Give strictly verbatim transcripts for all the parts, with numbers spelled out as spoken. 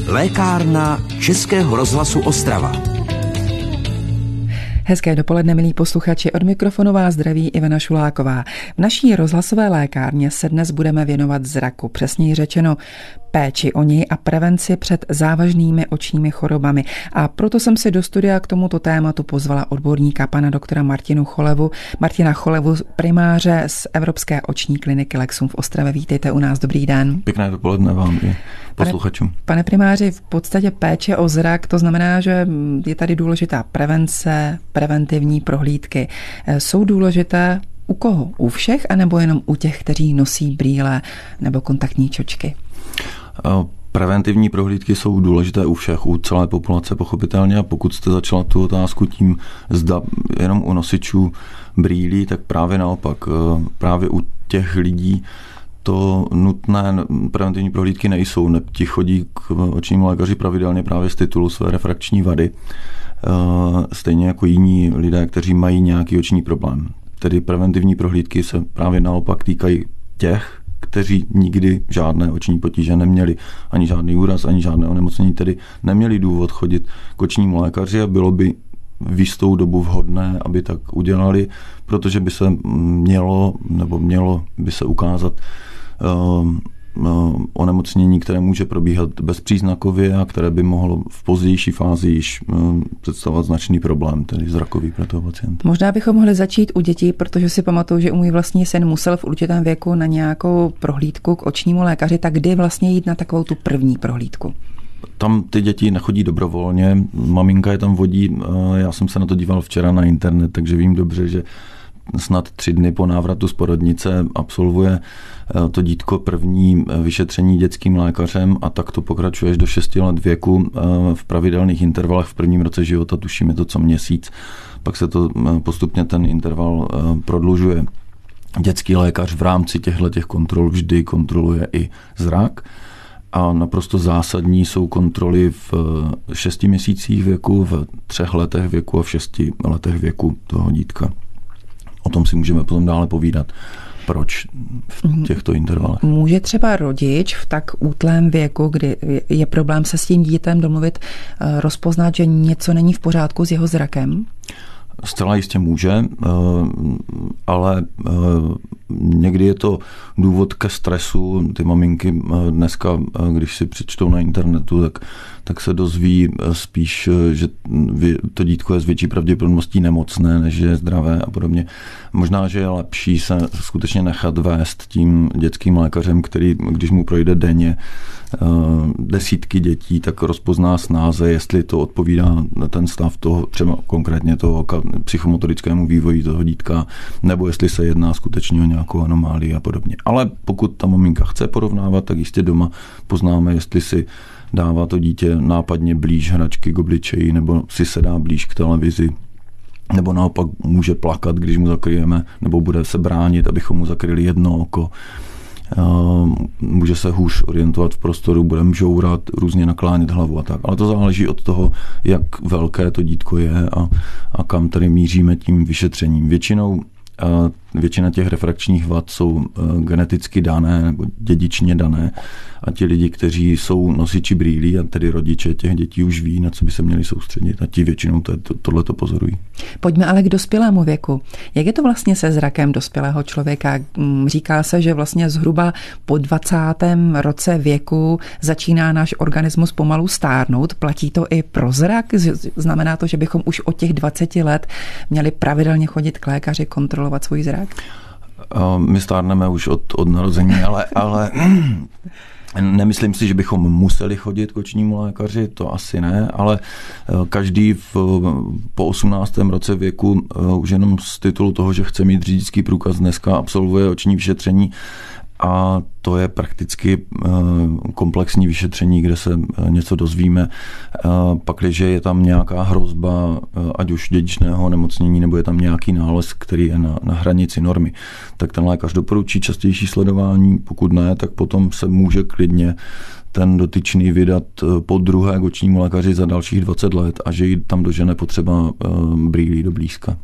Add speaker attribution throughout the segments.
Speaker 1: Lékárna Českého rozhlasu Ostrava.
Speaker 2: Hezké dopoledne, milí posluchači, od mikrofonu vás zdraví Ivana Šuláková. V naší rozhlasové lékárně se dnes budeme věnovat zraku, přesněji řečeno péči o něj a prevenci před závažnými očními chorobami. A proto jsem si do studia k tomuto tématu pozvala odborníka, pana doktora Martinu Cholevu, Martina Cholevu, primáře z Evropské oční kliniky Lexum v Ostravě. Vítejte u nás, dobrý den.
Speaker 3: Pěkné dopoledne vám i posluchačům.
Speaker 2: Pane, pane primáři, v podstatě péče o zrak, to znamená, že je tady důležitá prevence, preventivní prohlídky. Jsou důležité u koho? U všech, anebo jenom u těch, kteří nosí brýle nebo kontaktní čočky?
Speaker 3: Preventivní prohlídky jsou důležité u všech, u celé populace pochopitelně, a pokud jste začala tu otázku tím, zda jenom u nosičů brýlí, tak právě naopak, právě u těch lidí to nutné preventivní prohlídky nejsou. Ti chodí k očnímu lékaři pravidelně právě z titulu své refrakční vady, stejně jako jiní lidé, kteří mají nějaký oční problém. Tedy preventivní prohlídky se právě naopak týkají těch, kteří nikdy žádné oční potíže neměli, ani žádný úraz, ani žádné onemocnění, tedy neměli důvod chodit k očnímu lékaři a bylo by v jistou dobu vhodné, aby tak udělali, protože by se mělo, nebo mělo by se ukázat uh, uh, onemocnění, které může probíhat bezpříznakově a které by mohlo v pozdější fázi již uh, představovat značný problém, tedy zrakový pro toho pacienta.
Speaker 2: Možná bychom mohli začít u dětí, protože si pamatuju, že můj vlastní syn musel v určitém věku na nějakou prohlídku k očnímu lékaři, tak kdy vlastně jít na takovou tu první prohlídku?
Speaker 3: Tam ty děti nechodí dobrovolně, maminka je tam vodí, já jsem se na to díval včera na internet, takže vím dobře, že snad tři dny po návratu z porodnice absolvuje to dítko první vyšetření dětským lékařem a tak to pokračuje až do šesti let věku v pravidelných intervalech v prvním roce života, tuším je to co měsíc, pak se to postupně ten interval prodlužuje. Dětský lékař v rámci těchto kontrol vždy kontroluje i zrak. A naprosto zásadní jsou kontroly v šesti měsících věku, v třech letech věku a v šesti letech věku toho dítka. O tom si můžeme potom dále povídat, proč v těchto intervalech.
Speaker 2: Může třeba rodič v tak útlém věku, kdy je problém se s tím dítětem domluvit, rozpoznat, že něco není v pořádku s jeho zrakem?
Speaker 3: Zcela jistě může, ale někdy je to důvod ke stresu. Ty maminky dneska, když si přečtou na internetu, tak, tak se dozví spíš, že to dítko je s větší pravděpodobností nemocné, než je zdravé a podobně. Možná, že je lepší se skutečně nechat vést tím dětským lékařem, který, když mu projde denně desítky dětí, tak rozpozná snáze, jestli to odpovídá na ten stav toho, třeba konkrétně toho psychomotorickému vývoji toho dítka, nebo jestli se jedná skutečně o nějakou anomálii a podobně. Ale pokud ta maminka chce porovnávat, tak jistě doma poznáme, jestli si dává to dítě nápadně blíž hračky k obličeji, nebo si sedá blíž k televizi, nebo naopak může plakat, když mu zakryjeme, nebo bude se bránit, abychom mu zakryli jedno oko. Může se hůř orientovat v prostoru, bude žourat, různě naklánět hlavu a tak. Ale to záleží od toho, jak velké to dítko je a, a kam tady míříme tím vyšetřením. Většinou Většina těch refrakčních vad jsou geneticky dané nebo dědičně dané a ti lidi, kteří jsou nosiči brýlí a tedy rodiče těch dětí už ví, na co by se měli soustředit a ti většinou to, to, tohleto pozorují.
Speaker 2: Pojďme ale k dospělému věku. Jak je to vlastně se zrakem dospělého člověka? Říká se, že vlastně zhruba po dvacátém roce věku začíná náš organismus pomalu stárnout. Platí to i pro zrak? Znamená to, že bychom už od těch dvaceti let měli pravidelně chodit k lékaři, kontrolovat svůj zrak?
Speaker 3: My stárneme už od, od narození, ale, ale nemyslím si, že bychom museli chodit k očnímu lékaři, to asi ne, ale každý v, po osmnáctém roce věku už jenom z titulu toho, že chce mít řidičský průkaz, dneska absolvuje oční vyšetření a to je prakticky komplexní vyšetření, kde se něco dozvíme. Pakliže je tam nějaká hrozba, ať už dědičného nemocnění, nebo je tam nějaký nález, který je na, na hranici normy, tak ten lékař doporučí častější sledování. Pokud ne, tak potom se může klidně ten dotyčný vydat po druhé k očnímu lékaři za dalších dvacet let a že ji tam dožene potřeba brýlí do blízka.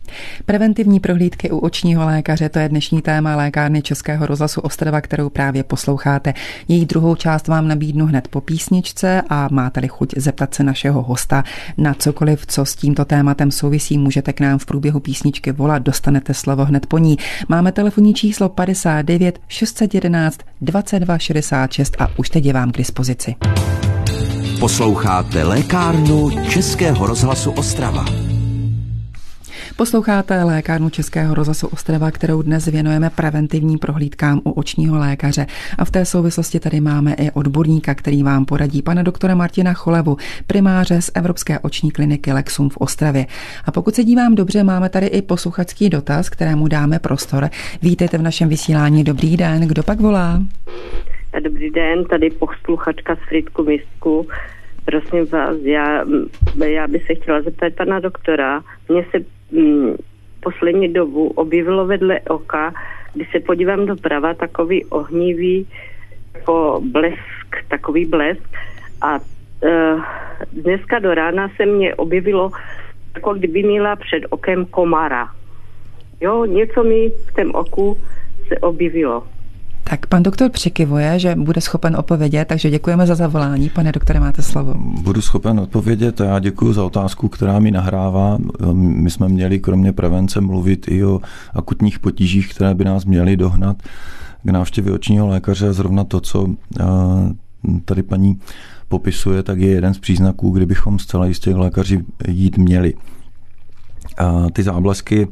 Speaker 2: Preventivní prohlídky u očního lékaře, to je dnešní téma lékárny Českého rozhlasu Ostrava, kterou právě posloucháte. Její druhou část vám nabídnu hned po písničce a máte-li chuť zeptat se našeho hosta na cokoliv, co s tímto tématem souvisí, můžete k nám v průběhu písničky volat, dostanete slovo hned po ní. Máme telefonní číslo padesát devět šest set jedenáct dvacet dva šedesát šest a už teď je vám k dispozici.
Speaker 1: Posloucháte lékárnu Českého rozhlasu Ostrava.
Speaker 2: Posloucháte lékárnu Českého rozhlasu Ostrava, kterou dnes věnujeme preventivním prohlídkám u očního lékaře. A v té souvislosti tady máme i odborníka, který vám poradí, pana doktora Martina Cholevu, primáře z Evropské oční kliniky Lexum v Ostravě. A pokud se dívám dobře, máme tady i posluchačský dotaz, kterému dáme prostor. Vítejte v našem vysílání. Dobrý den, kdo pak volá?
Speaker 4: Dobrý den, tady posluchačka z Frýdku Místku. Prosím vás, já, já bych se chtěla zeptat pana doktora. Mně se mm, poslední dobu objevilo vedle oka, když se podívám doprava, takový ohnivý jako blesk, takový blesk. A e, dneska do rána se mně objevilo, jako kdyby měla před okem komára. Jo, něco mi v tom oku se objevilo.
Speaker 2: Tak pan doktor přikyvuje, že bude schopen odpovědět, takže děkujeme za zavolání. Pane doktore, máte slovo.
Speaker 3: Budu schopen odpovědět a já děkuji za otázku, která mi nahrává. My jsme měli kromě prevence mluvit i o akutních potížích, které by nás měly dohnat k návštěvě očního lékaře. Zrovna to, co tady paní popisuje, tak je jeden z příznaků, kdybychom zcela jistě k lékaři jít měli. Ty záblesky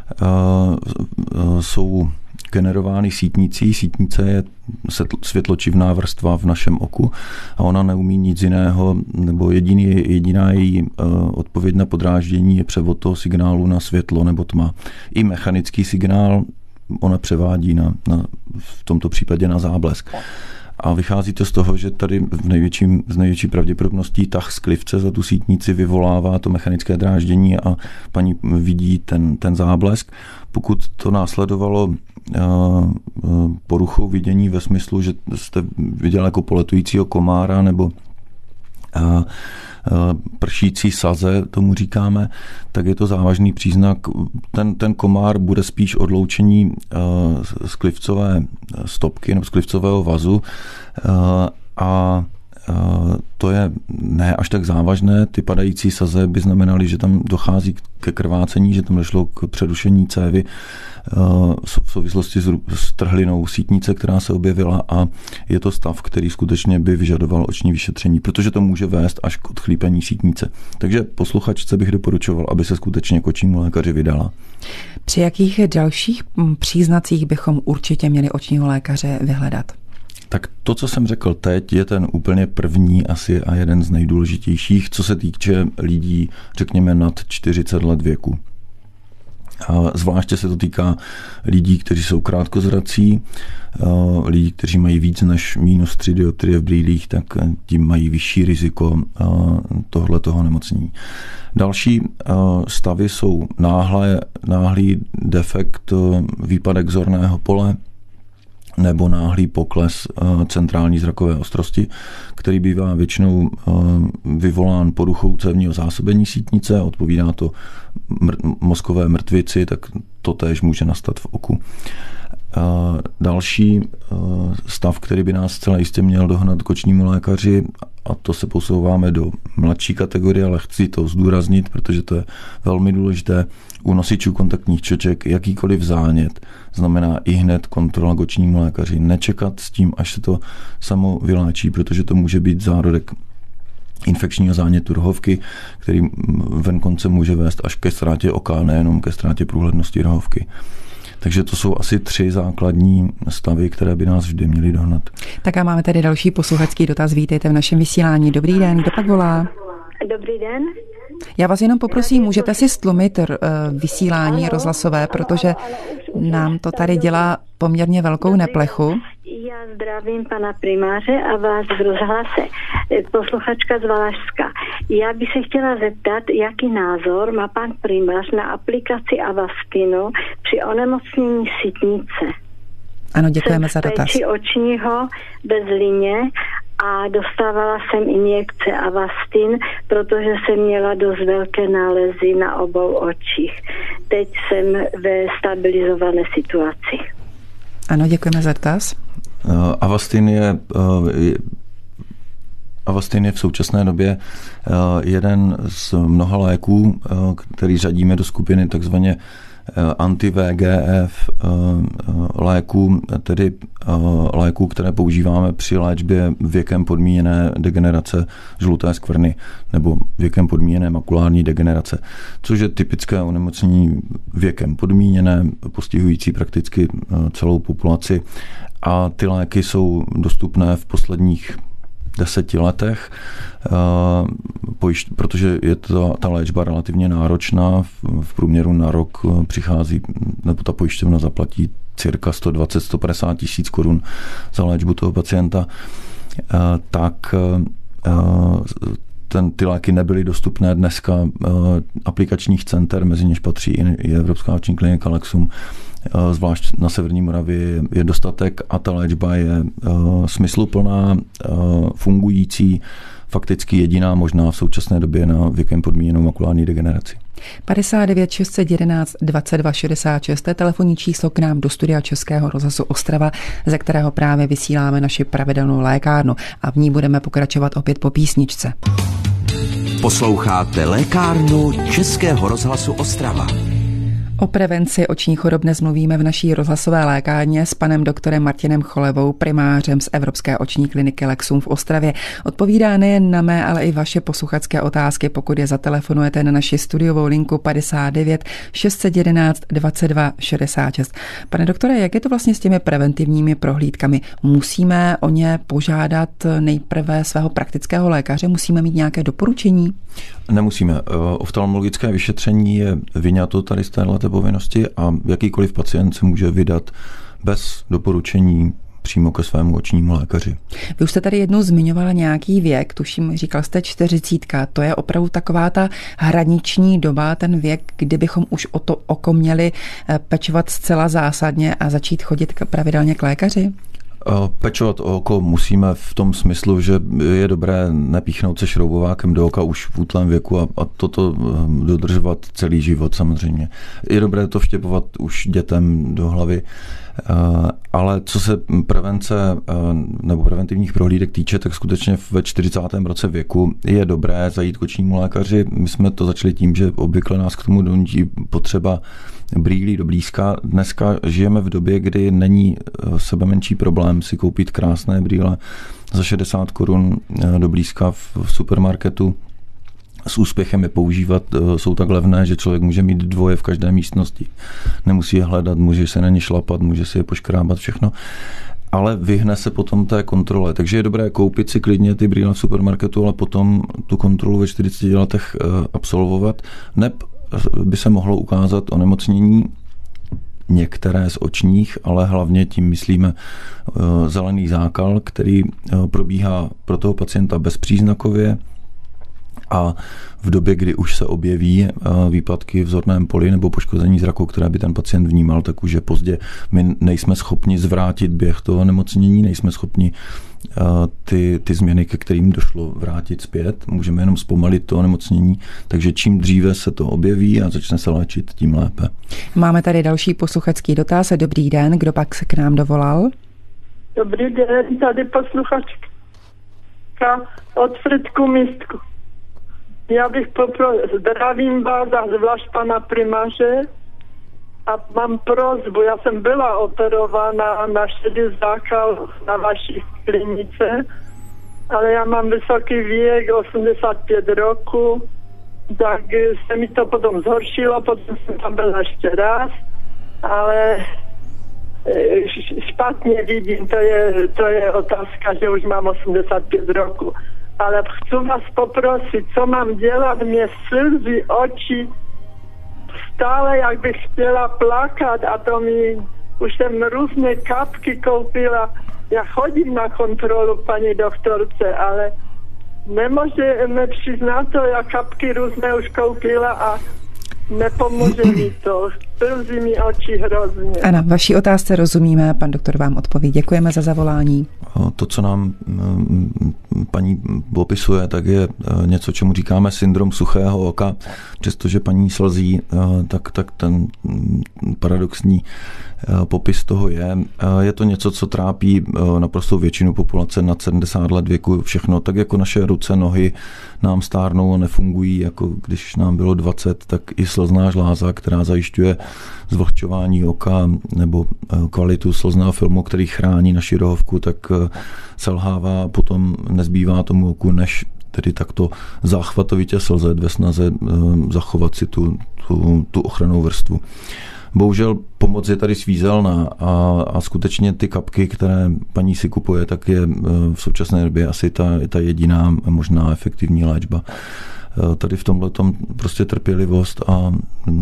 Speaker 3: jsou generovány sítnicí. Sítnice je světločivná vrstva v našem oku a ona neumí nic jiného, nebo jediný, jediná její odpověď na podráždění je převod toho signálu na světlo nebo tma. I mechanický signál ona převádí na, na, v tomto případě na záblesk. A vychází to z toho, že tady v největším, z největší pravděpodobností tah sklivce za tu sítnici vyvolává to mechanické dráždění a paní vidí ten, ten záblesk. Pokud to následovalo poruchou vidění ve smyslu, že jste viděl jako poletujícího komára nebo pršící saze, tomu říkáme, tak je to závažný příznak. Ten, ten komár bude spíš odloučení sklivcové stopky nebo sklivcového vazu a to je ne až tak závažné. Ty padající saze by znamenaly, že tam dochází ke krvácení, že tam došlo k přerušení cévy v souvislosti s trhlinou sítnice, která se objevila a je to stav, který skutečně by vyžadoval oční vyšetření, protože to může vést až k odchlípení sítnice. Takže posluchačce bych doporučoval, aby se skutečně k očnímu lékaři vydala.
Speaker 2: Při jakých dalších příznacích bychom určitě měli očního lékaře vyhledat?
Speaker 3: Tak to, co jsem řekl teď, je ten úplně první asi a jeden z nejdůležitějších, co se týče lidí, řekněme, nad čtyřicet let věku. A zvláště se to týká lidí, kteří jsou krátkozrací, lidí, kteří mají víc než minus tři dioptrie v brýlích, tak tím mají vyšší riziko tohletoho nemocnění. Další stavy jsou náhlé, náhlý defekt, výpadek zorného pole, nebo náhlý pokles centrální zrakové ostrosti, který bývá většinou vyvolán poruchou cévního zásobení sítnice, odpovídá to mr- mozkové mrtvici, tak to též může nastat v oku. Další stav, který by nás zcela jistě měl dohnat k očnímu lékaři, a to se posouváme do mladší kategorie, ale chci to zdůraznit, protože to je velmi důležité, u nosičů kontaktních čoček jakýkoliv zánět znamená i hned kontrola k očnímu lékaři. Nečekat s tím, až se to samo vyléčí, protože to může být zárodek infekčního zánětu rohovky, který venkonce může vést až ke ztrátě oka, nejenom ke ztrátě průhlednosti rohovky. Takže to jsou asi tři základní stavy, které by nás vždy měly dohnat.
Speaker 2: Tak a máme tady další posluchačský dotaz. Vítejte v našem vysílání. Dobrý den, kdo pak volá?
Speaker 5: Dobrý den.
Speaker 2: Já vás jenom poprosím, můžete si stlumit vysílání ano, rozhlasové, protože ano, už, nám to tady dělá poměrně velkou neplechu.
Speaker 5: Já zdravím pana primáře a vás v rozhlase. Posluchačka z Valašska. Já bych se chtěla zeptat, jaký názor má pan primář na aplikaci Avastinu při onemocnění sítnice.
Speaker 2: Ano, děkujeme za dotaz.
Speaker 5: Jsem v péči očního bez lině a dostávala jsem injekce Avastin, protože jsem měla dost velké nálezy na obou očích. teď jsem ve stabilizované situaci.
Speaker 2: Ano, děkujeme za dotaz.
Speaker 3: Avastin je, Avastin je v současné době jeden z mnoha léků, který řadíme do skupiny takzvaně anti-V G F léků, tedy léků, které používáme při léčbě věkem podmíněné degenerace žluté skvrny nebo věkem podmíněné makulární degenerace, což je typické onemocnění věkem podmíněné, postihující prakticky celou populaci. A ty léky jsou dostupné v posledních deseti letech, protože je to, ta léčba relativně náročná. V průměru na rok přichází, nebo ta pojišťovna zaplatí cirka sto dvacet až sto padesát tisíc korun za léčbu toho pacienta. Tak ten, ty léky nebyly dostupné dneska aplikačních center, mezi něž patří i Evropská oční klinika Lexum, zvlášť na severní Moravě je dostatek a ta léčba je smysluplná, fungující, fakticky jediná možná v současné době na věkem podmíněnou makulární degeneraci.
Speaker 2: padesát devět šest set jedenáct dvacet dva šedesát šest je telefonní číslo k nám do studia Českého rozhlasu Ostrava, ze kterého právě vysíláme naši pravidelnou lékárnu a v ní budeme pokračovat opět po písničce.
Speaker 1: Posloucháte lékárnu Českého rozhlasu Ostrava.
Speaker 2: O prevenci očních chorob dnes mluvíme v naší rozhlasové lékárně s panem doktorem Martinem Cholevou, primářem z Evropské oční kliniky Lexum v Ostravě. Odpovídá nejen na mé, ale i vaše posluchačské otázky, pokud je zatelefonujete na naši studiovou linku padesát devět šest set jedenáct dvacet dva šedesát šest. Pane doktore, jak je to vlastně s těmi preventivními prohlídkami? Musíme o ně požádat nejprve svého praktického lékaře? Musíme mít nějaké doporučení?
Speaker 3: Nemusíme. Oftalmologické vyšetření je vyňato tady z této povinnosti a jakýkoliv pacient se může vydat bez doporučení přímo ke svému očnímu lékaři.
Speaker 2: Vy už jste tady jednou zmiňovala nějaký věk, tuším, říkal jste čtyřicítka, to je opravdu taková ta hraniční doba, ten věk, kdy bychom už o to oko měli pečovat zcela zásadně a začít chodit pravidelně k lékaři?
Speaker 3: Pečovat o oko musíme v tom smyslu, že je dobré nepíchnout se šroubovákem do oka už v útlém věku a, a toto dodržovat celý život samozřejmě. Je dobré to vštěpovat už dětem do hlavy, ale co se prevence nebo preventivních prohlídek týče, tak skutečně ve čtyřicátém roce věku je dobré zajít k očnímu lékaři. My jsme to začali tím, že obvykle nás k tomu donutí potřeba brýlí do blízka. Dneska žijeme v době, kdy není sebe menší problém si koupit krásné brýle za šedesát korun do blízka v supermarketu. S úspěchem je používat, jsou tak levné, že člověk může mít dvoje v každé místnosti. Nemusí je hledat, může se na ně šlapat, může si je poškrábat, všechno. Ale vyhne se potom té kontrole. Takže je dobré koupit si klidně ty brýle v supermarketu, ale potom tu kontrolu ve čtyřiceti letech absolvovat. Neb by se mohlo ukázat onemocnění některé z očních, ale hlavně tím myslíme zelený zákal, který probíhá pro toho pacienta bezpříznakově a v době, kdy už se objeví výpadky v zorném poli nebo poškození zraku, které by ten pacient vnímal, tak už je pozdě. My nejsme schopni zvrátit běh toho nemocnění, nejsme schopni ty, ty změny, ke kterým došlo, vrátit zpět. Můžeme jenom zpomalit to onemocnění, takže čím dříve se to objeví a začne se léčit, tím lépe.
Speaker 2: Máme tady další posluchačský dotaz. Dobrý den, kdo pak se k nám dovolal?
Speaker 6: Dobrý den, tady posluchačka od Fritku Místku. Já bych poprosil, zdravím vás a zvlášť pana primáře a mám prosbu, já jsem byla operována na šedý zákal na vaší klinice, ale já mám vysoký věk, osmdesát pět roku, tak se mi to potom zhoršilo, potom jsem tam byla ještě raz, ale špatně vidím, to je, to je otázka, že už mám osmdesát pět roku. Ale chci vás poprosit, co mám dělat, mě slzy oči, stále jak bych chtěla plakat a to mi, už jsem různé kapky koupila, já chodím na kontrolu paní doktorce, ale nemůžeme přiznat to, já kapky různé už koupila a nepomůže mi to. Hrozí mi oči hrozně.
Speaker 2: Ano, vaší otázce rozumíme, pan doktor vám odpoví. Děkujeme za zavolání.
Speaker 3: To, co nám paní popisuje, tak je něco, čemu říkáme syndrom suchého oka. Přestože paní slzí, tak, tak ten paradoxní popis toho je. Je to něco, co trápí naprostou většinu populace nad sedmdesát let věku. Všechno, tak jako naše ruce, nohy nám stárnou a nefungují, jako když nám bylo dvacet, tak i slzná žláza, která zajišťuje zvlhčování oka nebo kvalitu slzného filmu, který chrání naši rohovku, tak selhává, potom nezbývá tomu oku, než tedy takto záchvatovitě slzet ve snaze zachovat si tu, tu, tu ochrannou vrstvu. Bohužel pomoc je tady svízelná a, a skutečně ty kapky, které paní si kupuje, tak je v současné době asi ta, ta jediná možná efektivní léčba. Tady v tomhle tom prostě trpělivost a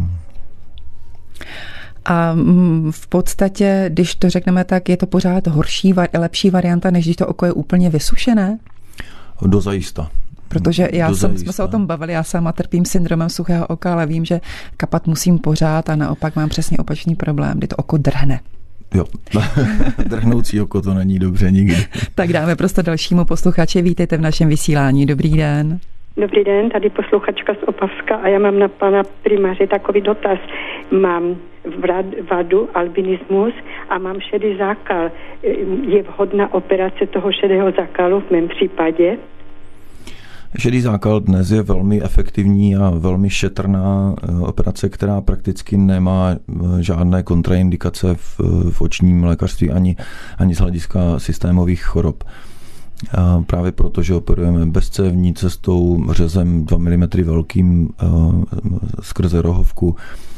Speaker 2: A v podstatě, když to řekneme tak, je to pořád horší, lepší varianta, než když to oko je úplně vysušené?
Speaker 3: Dozajista.
Speaker 2: Protože já jsem, jsme se o tom bavili, já sama trpím syndromem suchého oka, ale vím, že kapat musím pořád a naopak mám přesně opačný problém, kdy to oko drhne.
Speaker 3: Jo, drhnoucí oko to není dobře nikdy.
Speaker 2: Tak dáme prostě dalšímu posluchači, vítejte v našem vysílání, dobrý den.
Speaker 7: Dobrý den, tady posluchačka z Opavska a já mám na pana primáře takový dotaz. Mám vadu, albinismus a mám šedý zákal. Je vhodná operace toho šedého zákalu v mém případě?
Speaker 3: Šedý zákal dnes je velmi efektivní a velmi šetrná operace, která prakticky nemá žádné kontraindikace v, v očním lékařství ani, ani z hlediska systémových chorob. A právě proto, že operujeme bezcévní cestou, řezem dva milimetry velkým skrze rohovku.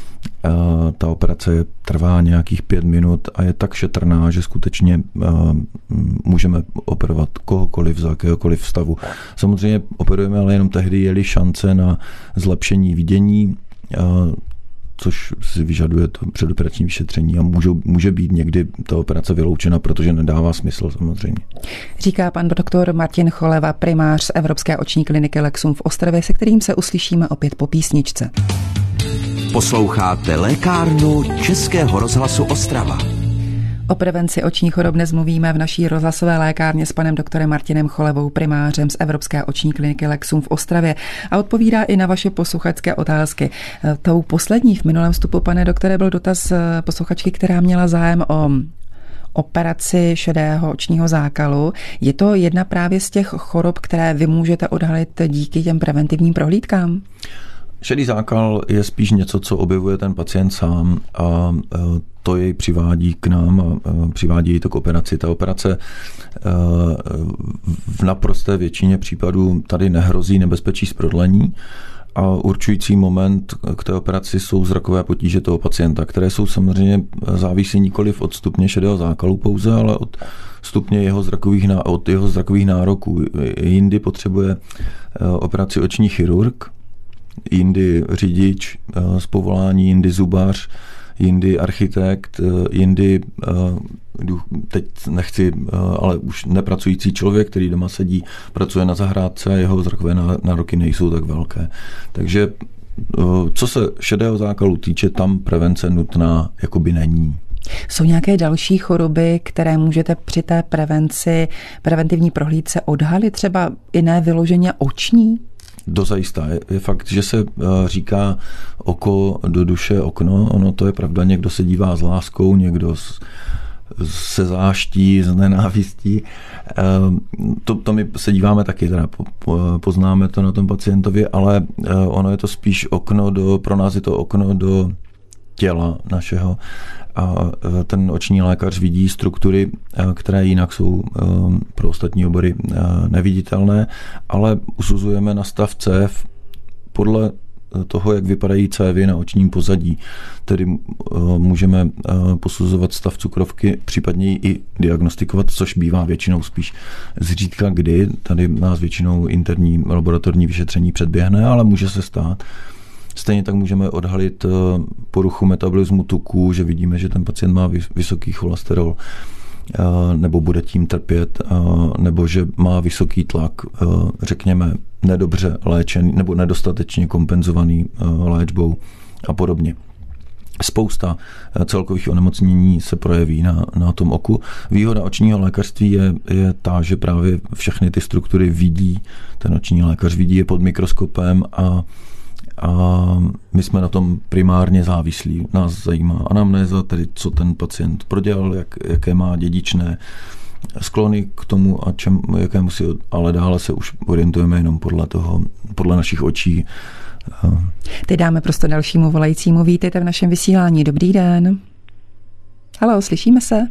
Speaker 3: Ta operace trvá nějakých pět minut a je tak šetrná, že skutečně můžeme operovat kohokoliv za jakéhokoliv stavu. Samozřejmě operujeme ale jenom tehdy, je-li šance na zlepšení vidění, což si vyžaduje to předoperační vyšetření a může, může být někdy ta operace vyloučena, protože nedává smysl samozřejmě.
Speaker 2: Říká pan doktor Martin Choleva, primář z Evropské oční kliniky Lexum v Ostravě, se kterým se uslyšíme opět po písničce.
Speaker 1: Posloucháte lékárnu Českého rozhlasu Ostrava.
Speaker 2: O prevenci očních chorob dnes mluvíme v naší rozhlasové lékárně s panem doktorem Martinem Cholevou, primářem z Evropské oční kliniky Lexum v Ostravě a odpovídá i na vaše posluchačské otázky. Tou poslední v minulém vstupu, pane doktore, byl dotaz posluchačky, která měla zájem o operaci šedého očního zákalu. Je to jedna právě z těch chorob, které vy můžete odhalit díky těm preventivním prohlídkám?
Speaker 3: Šedý zákal je spíš něco, co objevuje ten pacient sám a to jej přivádí k nám a přivádí jej to k operaci. Ta operace v naprosté většině případů tady nehrozí nebezpečí z prodlení a určující moment k té operaci jsou zrakové potíže toho pacienta, které jsou samozřejmě závisí nikoliv od stupně šedého zákalu pouze, ale od stupně jeho zrakových, od jeho zrakových nároků. Jindy potřebuje operaci oční chirurg, jindy řidič z povolání, jindy zubař, jindy architekt, jindy, teď nechci, ale už nepracující člověk, který doma sedí, pracuje na zahrádce a jeho zrakové nároky nejsou tak velké. Takže co se šedého zákalu týče, tam prevence nutná jakoby není.
Speaker 2: Jsou nějaké další choroby, které můžete při té prevenci, preventivní prohlídce odhalit, třeba jiné vyloženě oční?
Speaker 3: Dozajista. Je, je fakt, že se říká oko do duše okno, ono to je pravda, někdo se dívá s láskou, někdo s, se záští, s nenávistí. To, to my se díváme taky, teda poznáme to na tom pacientovi, ale ono je to spíš okno do, pro nás je to okno do těla našeho a ten oční lékař vidí struktury, které jinak jsou pro ostatní obory neviditelné, ale usuzujeme na stav cév podle toho, jak vypadají cévy na očním pozadí. Tedy můžeme posuzovat stav cukrovky, případně i diagnostikovat, což bývá většinou spíš zřídka kdy. Tady nás většinou interní laboratorní vyšetření předběhne, ale může se stát. Stejně tak můžeme odhalit poruchu metabolismu tuku, že vidíme, že ten pacient má vysoký cholesterol nebo bude tím trpět, nebo že má vysoký tlak, řekněme, nedobře léčený nebo nedostatečně kompenzovaný léčbou a podobně. spousta celkových onemocnění se projeví na, na tom oku. Výhoda očního lékařství je, je ta, že právě všechny ty struktury vidí, ten oční lékař vidí je pod mikroskopem a, a my jsme na tom primárně závislí. Nás zajímá anamnéza, tedy co ten pacient prodělal, jak, jaké má dědičné sklony k tomu, a čem, jakému si, ale dále se už orientujeme jenom podle toho, podle našich očí.
Speaker 2: Teď dáme prostě dalšímu volajícímu. Vítejte v našem vysílání. Dobrý den. Haló, slyšíme se?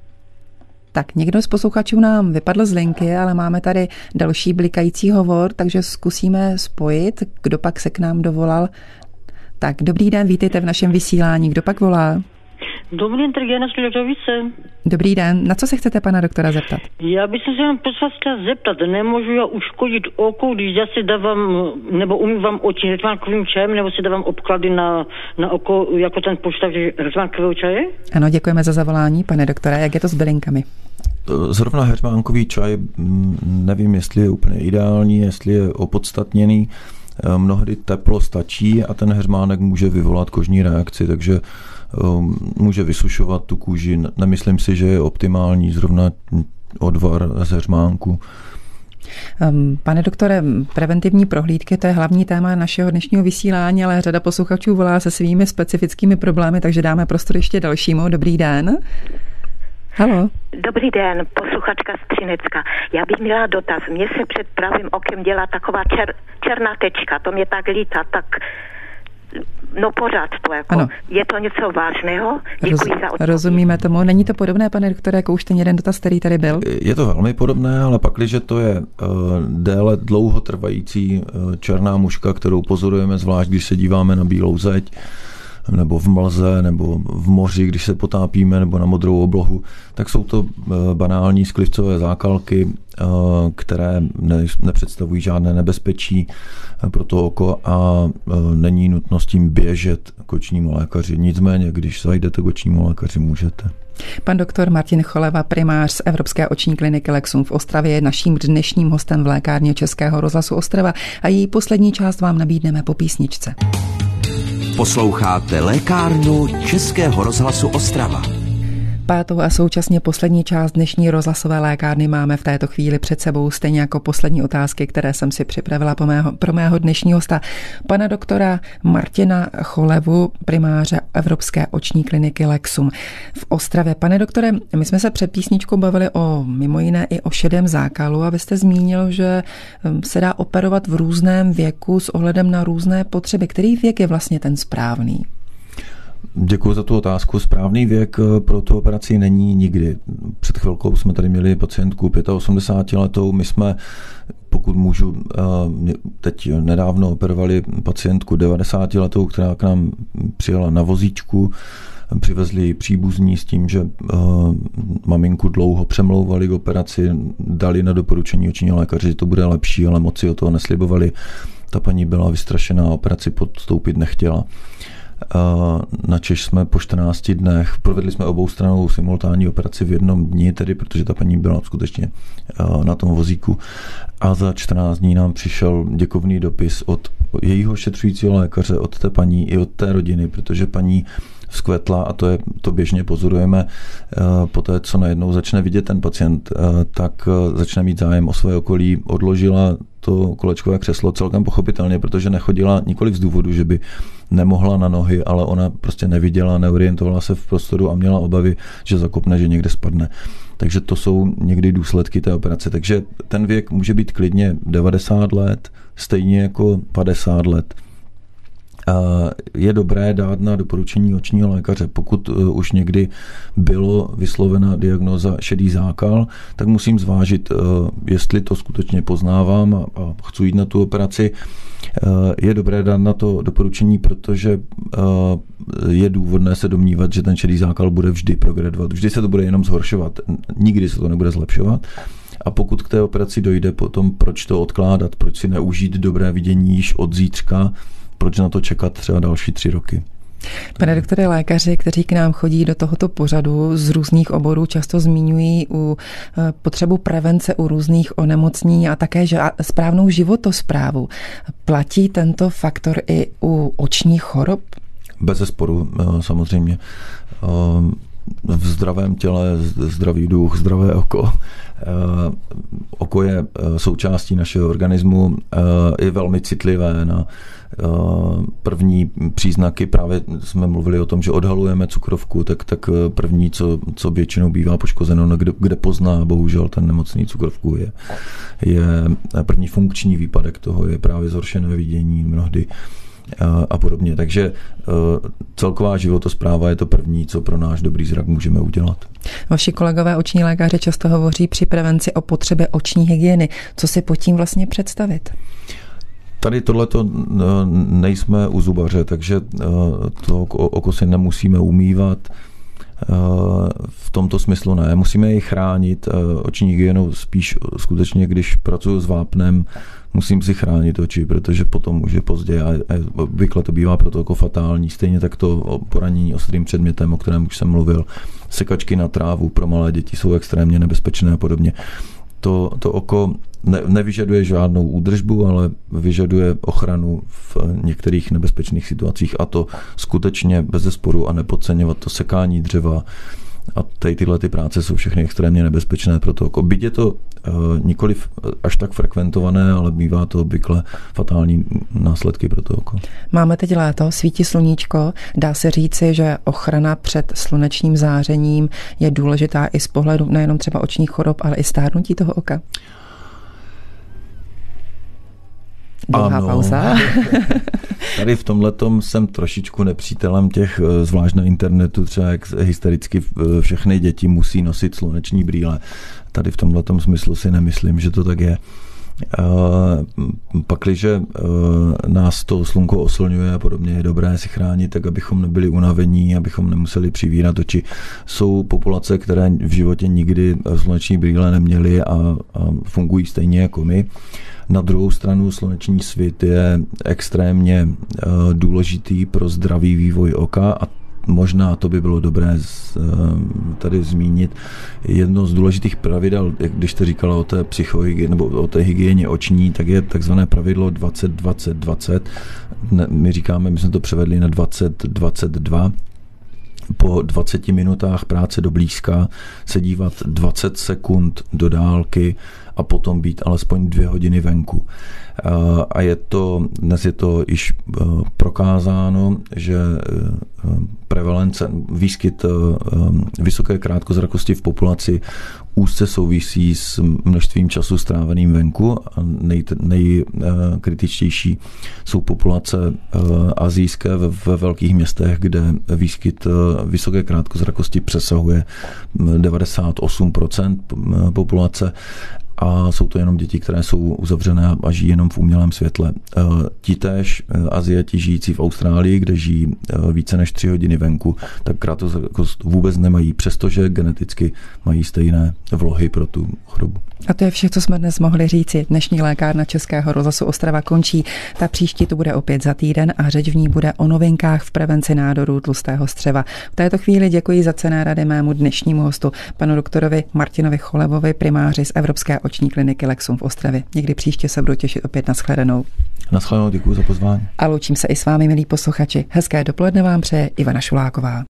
Speaker 2: Tak někdo z posluchačů nám vypadl z linky, ale máme tady další blikající hovor, takže zkusíme spojit. Kdo pak se k nám dovolal? Tak dobrý den, vítejte v našem vysílání. Kdo pak volá?
Speaker 8: Dobrý den, Trigena Šližovice.
Speaker 2: Dobrý den. Na co se chcete pana doktora zeptat?
Speaker 8: Já bych se jenom prosím vás chtěla zeptat. Nemůžu já uškodit oko, když já si dávám, nebo umývám oči heřmánkovým čajem, nebo si dávám obklady na, na oko, jako ten poštav heřmánkového čaje?
Speaker 2: Ano, děkujeme za zavolání, pane doktore. Jak je to s bylinkami?
Speaker 3: Zrovna heřmánkový čaj, nevím, jestli je úplně ideální, jestli je opodstatněný. Mnohdy teplo stačí a ten heřmánek může vyvolat kožní reakci, takže může vysušovat tu kůži. Nemyslím si, že je optimální zrovna odvar z heřmánku.
Speaker 2: Pane doktore, preventivní prohlídky, to je hlavní téma našeho dnešního vysílání, ale řada posluchačů volá se svými specifickými problémy, takže dáme prostor ještě dalšímu. Dobrý den. Haló.
Speaker 9: Dobrý den, posluchačka z Třinecka. Já bych měla dotaz. Mně se před pravým okem dělá taková čer, černá tečka, to mě tak lítá, tak no pořád to jako. Ano. Je to něco vážného? Děkuji Roz, za odpověď.
Speaker 2: Rozumíme tomu. Není to podobné, pane doktore, jako už ten jeden dotaz, který tady byl?
Speaker 3: Je to velmi podobné, ale pakliže to je uh, déle dlouhotrvající uh, černá muška, kterou pozorujeme zvlášť, když se díváme na bílou zeď, nebo v mlze, nebo v moři, když se potápíme, nebo na modrou oblohu, tak jsou to banální sklizcové zákalky, které ne, nepředstavují žádné nebezpečí pro to oko a není nutno s tím běžet k očnímu lékaři. Nicméně, když zajdete k očnímu lékaři, můžete.
Speaker 2: Pan doktor Martin Choleva, primář z Evropské oční kliniky Lexum v Ostravě, je naším dnešním hostem v lékárně Českého rozhlasu Ostrava a její poslední část vám nabídneme po písničce.
Speaker 1: Posloucháte lékárnu Českého rozhlasu Ostrava.
Speaker 2: Pátou a současně poslední část dnešní rozhlasové lékárny máme v této chvíli před sebou, stejně jako poslední otázky, které jsem si připravila pro mého, pro mého dnešního hosta, pana doktora Martina Cholevu, primáře Evropské oční kliniky Lexum v Ostravě. Pane doktore, my jsme se před písničkou bavili o mimo jiné i o šedém zákalu a vy jste zmínil, že se dá operovat v různém věku s ohledem na různé potřeby. Který věk je vlastně ten správný?
Speaker 3: Děkuji za tu otázku. Správný věk pro tu operaci není nikdy. Před chvilkou jsme tady měli pacientku osmdesáti pěti letou. My jsme, pokud můžu, teď nedávno operovali pacientku devadesáti letou, která k nám přijela na vozíčku. Přivezli příbuzní s tím, že uh, maminku dlouho přemlouvali k operaci, dali na doporučení očního lékaře, že to bude lepší, ale moc si o toho neslibovali. Ta paní byla vystrašená, operaci podstoupit nechtěla. Načež jsme po čtrnácti dnech provedli jsme oboustrannou simultánní operaci v jednom dni, tedy protože ta paní byla skutečně na tom vozíku. A za čtrnáct dní nám přišel děkovný dopis od jejího šetřujícího lékaře, od té paní i od té rodiny, protože paní vzkvetla, a to, je, to běžně pozorujeme, po té, co najednou začne vidět ten pacient, tak začne mít zájem o své okolí, odložila to kolečkové křeslo celkem pochopitelně, protože nechodila nikoliv z důvodu, že by nemohla na nohy, ale ona prostě neviděla, neorientovala se v prostoru a měla obavy, že zakopne, že někde spadne. Takže to jsou někdy důsledky té operace. Takže ten věk může být klidně devadesát let, stejně jako padesát let. Je dobré dát na doporučení očního lékaře. Pokud už někdy bylo vyslovena diagnóza šedý zákal, tak musím zvážit, jestli to skutečně poznávám a chci jít na tu operaci. Je dobré dát na to doporučení, protože je důvodné se domnívat, že ten šedý zákal bude vždy progredovat. Vždy se to bude jenom zhoršovat. Nikdy se to nebude zlepšovat. A pokud k té operaci dojde, potom proč to odkládat, proč si neužít dobré vidění již od zítřka, proč na to čekat třeba další tři roky.
Speaker 2: Pane doktore, lékaři, kteří k nám chodí do tohoto pořadu z různých oborů, často zmiňují u potřebu prevence u různých onemocnění a také správnou životosprávu. Platí tento faktor i u očních chorob?
Speaker 3: Bezesporu samozřejmě. V zdravém těle zdravý duch, zdravé oko. Oko je součástí našeho organismu, je velmi citlivé na první příznaky. Právě jsme mluvili o tom, že odhalujeme cukrovku, tak, tak první, co, co většinou bývá poškozeno, no kde, kde pozná bohužel ten nemocný cukrovku, je, je první funkční výpadek toho, je právě zhoršené vidění mnohdy a podobně. Takže celková životospráva je to první, co pro náš dobrý zrak můžeme udělat.
Speaker 2: Vaši kolegové oční lékaři často hovoří při prevenci o potřebě oční hygieny. Co si pod tím vlastně představit?
Speaker 3: Tady tohleto nejsme u zubaře, takže to oko si nemusíme umývat. V tomto smyslu ne. Musíme ji chránit. Oční hygienou spíš skutečně, když pracuji s vápnem, musím si chránit oči, protože potom už je pozdě a obvykle to bývá proto jako fatální. Stejně tak to poranění ostrým předmětem, o kterém už jsem mluvil. Sekačky na trávu pro malé děti jsou extrémně nebezpečné a podobně. To, to oko ne, nevyžaduje žádnou údržbu, ale vyžaduje ochranu v některých nebezpečných situacích a to skutečně bezesporu a nepodceňovat to sekání dřeva. A tady tyhle ty práce jsou všechny extrémně nebezpečné pro to oko. Byť je to uh, nikoliv až tak frekventované, ale bývá to obvykle fatální následky pro to oko.
Speaker 2: Máme teď léto, svítí sluníčko. Dá se říci, že ochrana před slunečním zářením je důležitá i z pohledu nejenom třeba očních chorob, ale i stárnutí toho oka? Dlouhá
Speaker 3: ano.
Speaker 2: pauza.
Speaker 3: Tady v tomhletom jsem trošičku nepřítelem těch, zvlášť na internetu, třeba jak hystericky všechny děti musí nosit sluneční brýle. Tady v tomhletom smyslu si nemyslím, že to tak je. Pakliže nás to slunko oslňuje a podobně, je dobré si chránit, tak abychom nebyli unavení, abychom nemuseli přivírat oči. Jsou populace, které v životě nikdy sluneční brýle neměly a, a fungují stejně jako my. Na druhou stranu sluneční svit je extrémně důležitý pro zdravý vývoj oka a možná to by bylo dobré tady zmínit. Jedno z důležitých pravidel, když jste říkala o té psychohygieně nebo o té hygieně oční, tak je takzvané pravidlo dvacet dvacet dvacet. My říkáme, my jsme to převedli na dvacet dvacet dva. Po dvaceti minutách práce do blízka se dívat dvacet sekund do dálky a potom být alespoň dvě hodiny venku. A je to, dnes je to již prokázáno, že prevalence, výskyt vysoké krátkozrakosti v populaci úzce souvisí s množstvím času stráveným venku a nej, nejkritičtější jsou populace asijské ve, ve velkých městech, kde výskyt vysoké krátkozrakosti přesahuje devadesát osm procent populace. A jsou to jenom děti, které jsou uzavřené a žijí jenom v umělém světle. Ti též Aziati žijící v Austrálii, kde žijí více než tři hodiny venku, tak krátkozrakost vůbec nemají, přestože geneticky mají stejné vlohy pro tu chorobu.
Speaker 2: A to je vše, co jsme dnes mohli říci. Dnešní lékárna Českého rozhlasu Ostrava končí. Ta příští tu bude opět za týden a řeč v ní bude o novinkách v prevenci nádorů tlustého střeva. V této chvíli děkuji za cenné rady mému dnešnímu hostu, panu doktorovi Martinovi Cholevovi, primáři z Evropské oční kliniky Lexum v Ostravě. Někdy příště se budu těšit opět na shledanou.
Speaker 3: Na shledanou, děkuji za pozvání.
Speaker 2: A loučím se i s vámi, milí posluchači. Hezké dopoledne vám přeje Ivana Šuláková.